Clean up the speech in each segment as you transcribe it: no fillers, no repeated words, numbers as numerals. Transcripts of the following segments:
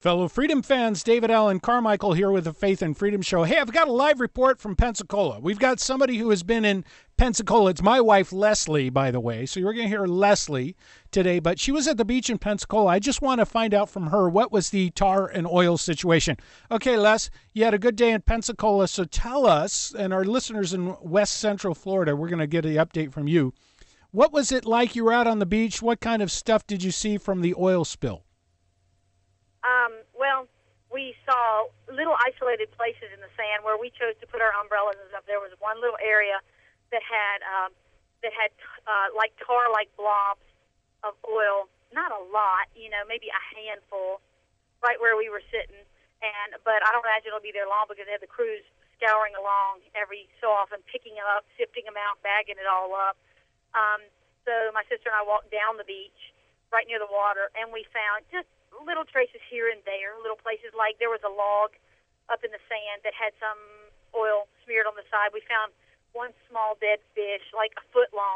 Fellow Freedom fans, David Allen Carmichael here with the Faith and Freedom Show. Hey, I've got a live report from Pensacola. We've got somebody who has been in Pensacola. It's my wife, Leslie, by the way. So you're going to hear Leslie today, but she was at the beach in Pensacola. I just want to find out from her what was the tar and oil situation. Okay, Les, you had a good day in Pensacola, so tell us, and our listeners in West Central Florida, we're going to get the update from you. What was it like? You were out on the beach. What kind of stuff did you see from the oil spill? Well, we saw little isolated places in the sand where we chose to put our umbrellas and stuff. There was one little area that had like tar-like blobs of oil. Not a lot, maybe a handful, right where we were sitting. But I don't imagine it'll be there long because they have the crews scouring along every so often, picking them up, sifting them out, bagging it all up. So my sister and I walked down the beach right near the water, and we found just little traces here and there, little places like there was a log up in the sand that had some oil smeared on the side. We found one small dead fish, like about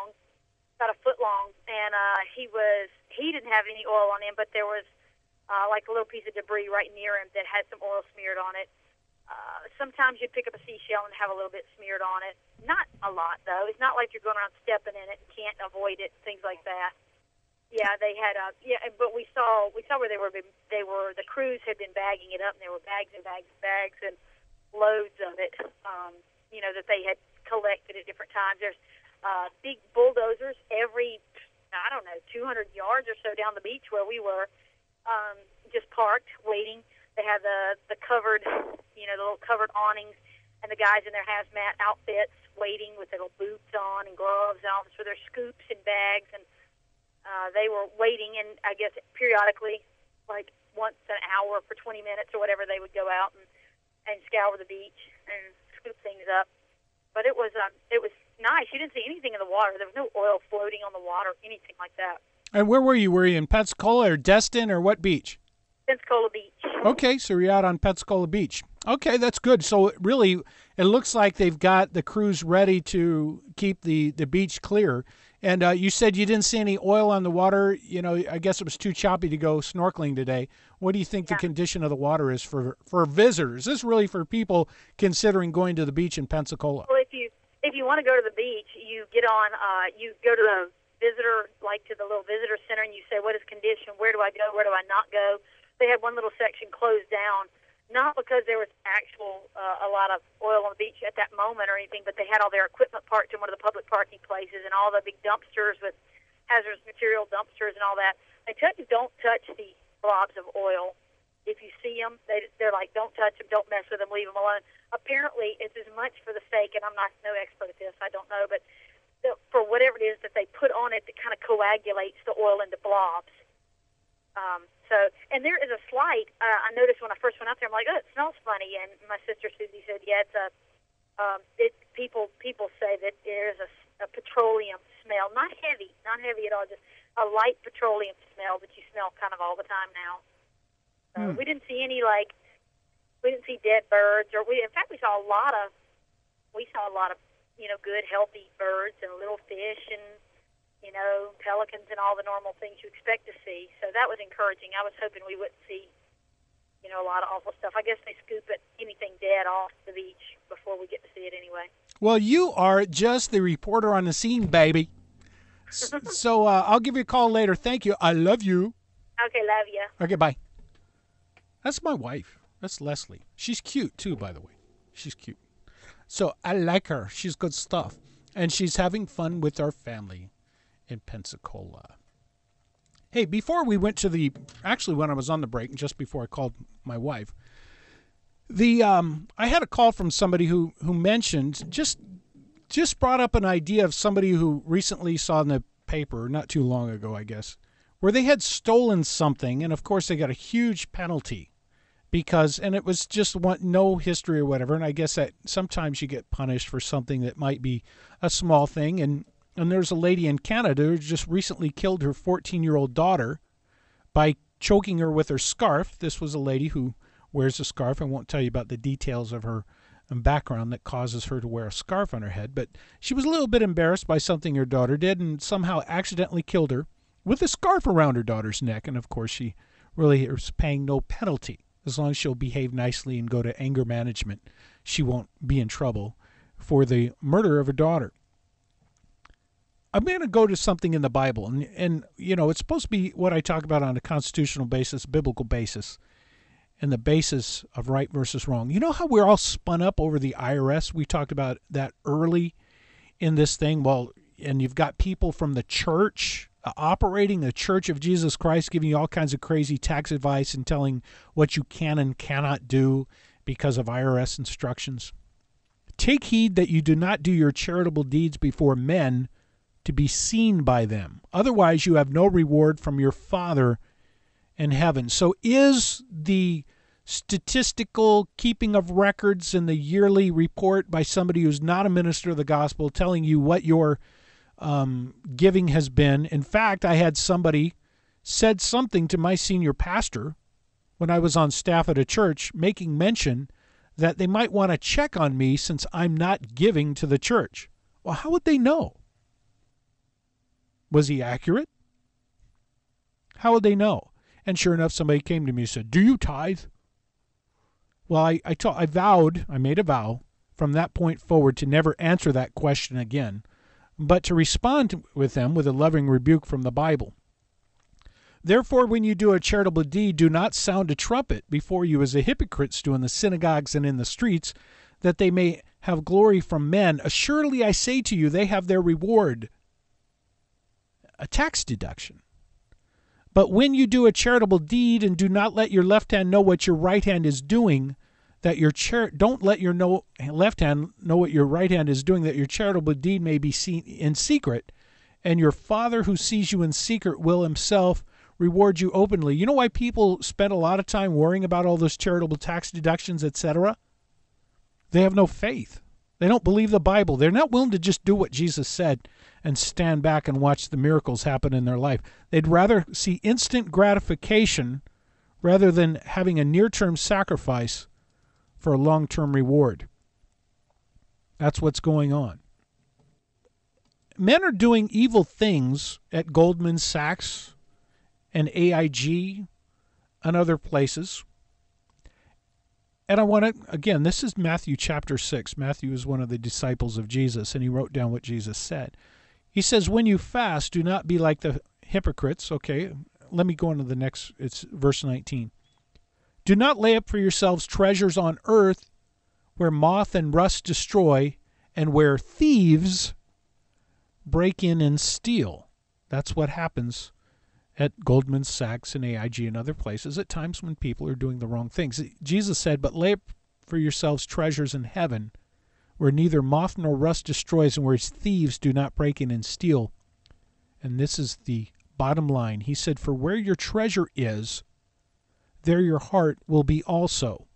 a foot long, and he didn't have any oil on him, but there was like a little piece of debris right near him that had some oil smeared on it. Sometimes you pick up a seashell and have a little bit smeared on it. Not a lot, though. It's not like you're going around stepping in it and can't avoid it, things like that. Yeah, they had but we saw where the crews had been bagging it up, and there were bags and bags and bags and loads of it, that they had collected at different times. There's big bulldozers every, 200 yards or so down the beach where we were, just parked, waiting. They have the covered, the little covered awnings, and the guys in their hazmat outfits waiting with their little boots on and gloves and all this for their scoops and bags, and they were waiting, and I guess periodically, like once an hour for 20 minutes or whatever, they would go out and scour the beach and scoop things up. But it was nice. You didn't see anything in the water. There was no oil floating on the water, anything like that. And where were you? Were you in Pensacola or Destin or what beach? Pensacola Beach. Okay, so you're out on Pensacola Beach. Okay, that's good. So really, it looks like they've got the crews ready to keep the beach clear. And you said you didn't see any oil on the water. I guess it was too choppy to go snorkeling today. What do you think the condition of the water is for visitors? This is really for people considering going to the beach in Pensacola. Well, if you want to go to the beach, you get on. You go to the visitor, like to the little visitor center, and you say, "What is condition? Where do I go? Where do I not go?" They had one little section closed down, not because there was a lot of oil on the beach at that moment or anything, but they had all their equipment parked in one of the public parking places and all the big dumpsters with hazardous material dumpsters and all that. They tell you don't touch the blobs of oil. If you see them, they're like, don't touch them, don't mess with them, leave them alone. Apparently, it's as much for the sake, and I'm no expert at this, I don't know, but for whatever it is that they put on it that kind of coagulates the oil into blobs. And there is a slight. I noticed when I first went out there, I'm like, oh, it smells funny. And my sister Susie said, yeah, people say that there is a petroleum smell, not heavy at all, just a light petroleum smell that you smell kind of all the time now. We didn't see any we didn't see dead birds, in fact we saw a lot of good healthy birds and little fish and pelicans and all the normal things you expect to see. So that was encouraging. I was hoping we wouldn't see, a lot of awful stuff. I guess they scoop anything dead off the beach before we get to see it anyway. Well, you are just the reporter on the scene, baby. So I'll give you a call later. Thank you. I love you. Okay, love you. Okay, bye. That's my wife. That's Leslie. She's cute, too, by the way. She's cute. So I like her. She's good stuff. And she's having fun with our family in Pensacola. Hey, before we went to when I was on the break, just before I called my wife, I had a call from somebody who mentioned, just brought up an idea of somebody who recently saw in the paper, not too long ago, I guess, where they had stolen something, and of course they got a huge penalty and it was just no history or whatever, and I guess that sometimes you get punished for something that might be a small thing, and there's a lady in Canada who just recently killed her 14-year-old daughter by choking her with her scarf. This was a lady who wears a scarf. I won't tell you about the details of her background that causes her to wear a scarf on her head, but she was a little bit embarrassed by something her daughter did and somehow accidentally killed her with a scarf around her daughter's neck. And, of course, she really is paying no penalty. As long as she'll behave nicely and go to anger management, she won't be in trouble for the murder of her daughter. I'm going to go to something in the Bible, and it's supposed to be what I talk about on a constitutional basis, biblical basis, and the basis of right versus wrong. You know how we're all spun up over the IRS? We talked about that early in this thing. Well, and you've got people from the church operating the Church of Jesus Christ, giving you all kinds of crazy tax advice and telling what you can and cannot do because of IRS instructions. Take heed that you do not do your charitable deeds before men to be seen by them. Otherwise, you have no reward from your Father in heaven. So is the statistical keeping of records in the yearly report by somebody who's not a minister of the gospel telling you what your giving has been? In fact, I had somebody said something to my senior pastor when I was on staff at a church, making mention that they might want to check on me since I'm not giving to the church. Well, how would they know? Was he accurate? How would they know? And sure enough, somebody came to me and said, "Do you tithe?" Well, I made a vow from that point forward to never answer that question again, but to respond with them with a loving rebuke from the Bible. Therefore, when you do a charitable deed, do not sound a trumpet before you as the hypocrites do in the synagogues and in the streets, that they may have glory from men. Assuredly, I say to you, they have their reward, a tax deduction. But when you do a charitable deed and do not let your left hand know what your right hand is doing, don't let your left hand know what your right hand is doing, that your charitable deed may be seen in secret, and your Father who sees you in secret will himself reward you openly. You know why people spend a lot of time worrying about all those charitable tax deductions, etc.? They have no faith. They don't believe the Bible. They're not willing to just do what Jesus said and stand back and watch the miracles happen in their life. They'd rather see instant gratification rather than having a near-term sacrifice for a long-term reward. That's what's going on. Men are doing evil things at Goldman Sachs and AIG and other places. And I want to, again, this is Matthew chapter 6. Matthew is one of the disciples of Jesus, and he wrote down what Jesus said. He says, when you fast, do not be like the hypocrites. Okay, let me go on to the next, it's verse 19. Do not lay up for yourselves treasures on earth where moth and rust destroy and where thieves break in and steal. That's what happens at Goldman Sachs and AIG and other places at times when people are doing the wrong things. Jesus said, but lay up for yourselves treasures in heaven where neither moth nor rust destroys and where thieves do not break in and steal. And this is the bottom line. He said, for where your treasure is, there your heart will be also.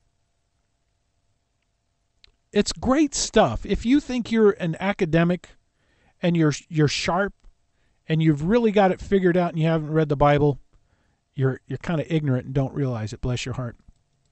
It's great stuff. If you think you're an academic and you're sharp and you've really got it figured out and you haven't read the Bible, you're kind of ignorant and don't realize it. Bless your heart.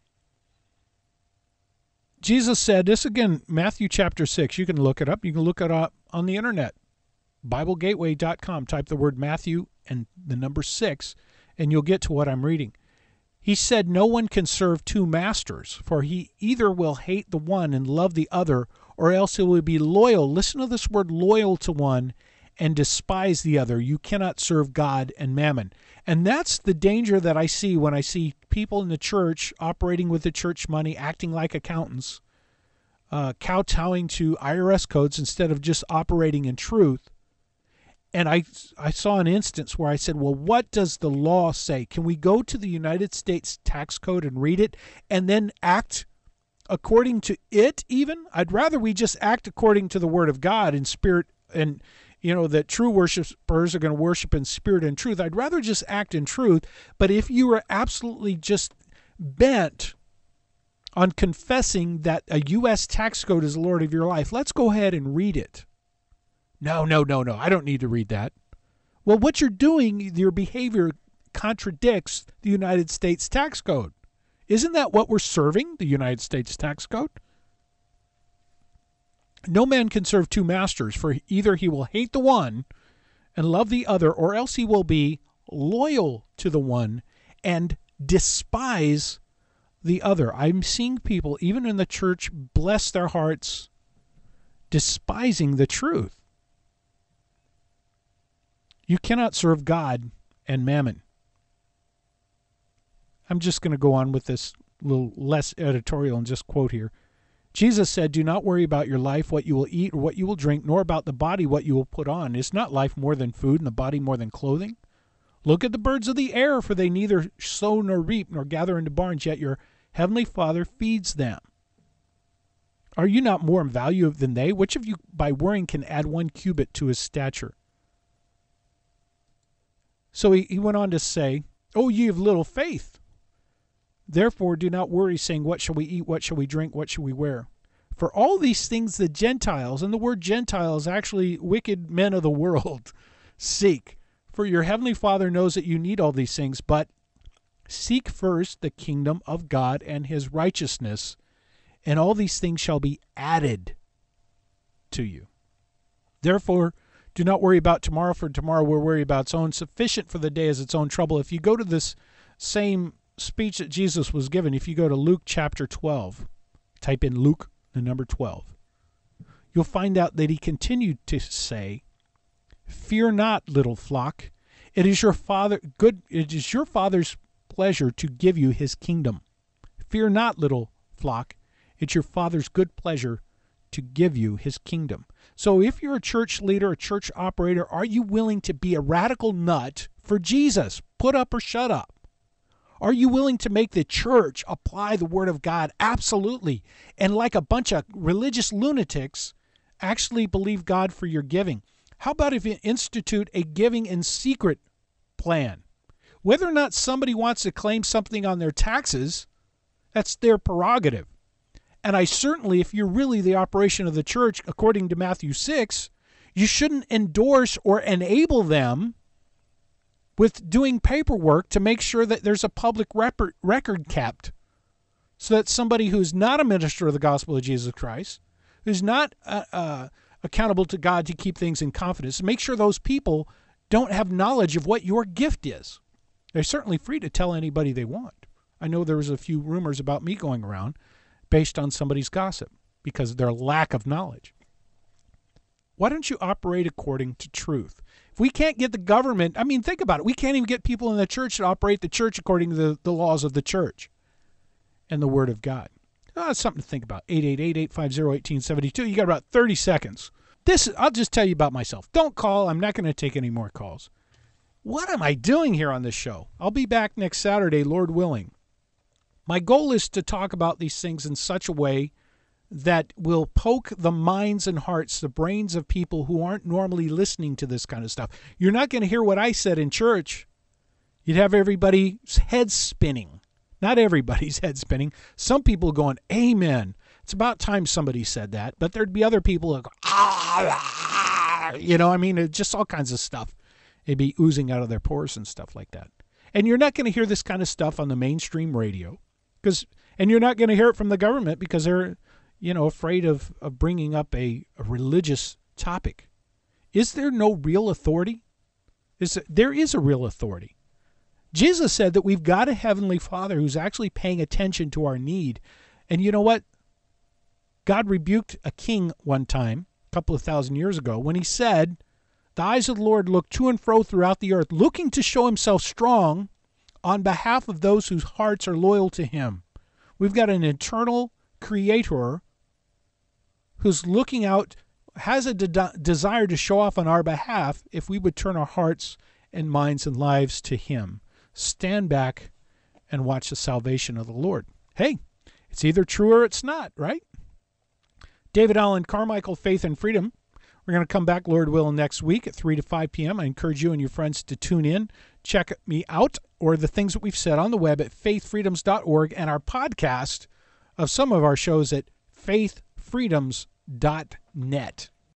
Jesus said this again, Matthew chapter 6. You can look it up. You can look it up on the internet. BibleGateway.com. Type the word Matthew and the number 6, and you'll get to what I'm reading. He said, no one can serve two masters, for he either will hate the one and love the other, or else he will be loyal. Listen to this word, loyal to one and despise the other. You cannot serve God and mammon. And that's the danger that I see when I see people in the church operating with the church money, acting like accountants, kowtowing to IRS codes instead of just operating in truth. And I saw an instance where I said, well, what does the law say? Can we go to the United States tax code and read it and then act according to it even? I'd rather we just act according to the Word of God in spirit, and that true worshipers are going to worship in spirit and truth. I'd rather just act in truth. But if you are absolutely just bent on confessing that a U.S. tax code is the Lord of your life, let's go ahead and read it. No, I don't need to read that. Well, what you're doing, your behavior contradicts the United States tax code. Isn't that what we're serving, the United States tax code? No man can serve two masters, for either he will hate the one and love the other, or else he will be loyal to the one and despise the other. I'm seeing people, even in the church, bless their hearts, despising the truth. You cannot serve God and mammon. I'm just going to go on with this little less editorial and just quote here. Jesus said, "Do not worry about your life, what you will eat or what you will drink, nor about the body, what you will put on. Is not life more than food and the body more than clothing? Look at the birds of the air, for they neither sow nor reap nor gather into barns, yet your heavenly Father feeds them. Are you not more in value than they? Which of you by worrying can add 1 cubit to his stature?" So he went on to say, "O ye of little faith, therefore do not worry, saying, what shall we eat, what shall we drink, what shall we wear? For all these things the Gentiles," and the word Gentile is actually wicked men of the world, "seek. For your heavenly Father knows that you need all these things, but seek first the kingdom of God and his righteousness, and all these things shall be added to you. Therefore, do not worry about tomorrow, for tomorrow will worry about its own. Sufficient for the day is its own trouble." If you go to this same speech that Jesus was given, if you go to Luke chapter 12, type in Luke, the number 12, you'll find out that he continued to say, "Fear not, little flock. It is your Father's pleasure to give you his kingdom. Fear not, little flock. It's your Father's good pleasure to give you his kingdom." So if you're a church leader, a church operator, are you willing to be a radical nut for Jesus? Put up or shut up. Are you willing to make the church apply the Word of God? Absolutely. And like a bunch of religious lunatics, actually believe God for your giving. How about if you institute a giving in secret plan? Whether or not somebody wants to claim something on their taxes, that's their prerogative. And I certainly, if you're really the operation of the church, according to Matthew 6, you shouldn't endorse or enable them with doing paperwork to make sure that there's a public record kept, so that somebody who's not a minister of the gospel of Jesus Christ, who's not accountable to God to keep things in confidence, make sure those people don't have knowledge of what your gift is. They're certainly free to tell anybody they want. I know there was a few rumors about me going around based on somebody's gossip because of their lack of knowledge. Why don't you operate according to truth? If we can't get the government, I mean, think about it. We can't even get people in the church to operate the church according to the laws of the church and the Word of God. Oh, that's something to think about. 888-850-1872. You got about 30 seconds. I'll just tell you about myself. Don't call. I'm not going to take any more calls. What am I doing here on this show? I'll be back next Saturday, Lord willing. My goal is to talk about these things in such a way that will poke the minds and hearts, the brains of people who aren't normally listening to this kind of stuff. You're not going to hear what I said in church. You'd have everybody's head spinning. Not everybody's head spinning. Some people going, amen. It's about time somebody said that. But there'd be other people who go, it's just all kinds of stuff. It'd be oozing out of their pores and stuff like that. And you're not going to hear this kind of stuff on the mainstream radio. And you're not going to hear it from the government because they're, afraid of bringing up a religious topic. Is there no real authority? There is a real authority. Jesus said that we've got a heavenly Father who's actually paying attention to our need. And you know what? God rebuked a king one time, a couple of thousand years ago, when he said, "The eyes of the Lord look to and fro throughout the earth, looking to show himself strong on behalf of those whose hearts are loyal to him." We've got an eternal creator who's looking out, has a desire to show off on our behalf if we would turn our hearts and minds and lives to him. Stand back and watch the salvation of the Lord. Hey, it's either true or it's not, right? David Allen Carmichael, Faith and Freedom. We're going to come back, Lord willing, next week at 3 to 5 p.m. I encourage you and your friends to tune in, check me out, or the things that we've said on the web at faithfreedoms.org, and our podcast of some of our shows at faithfreedoms.net.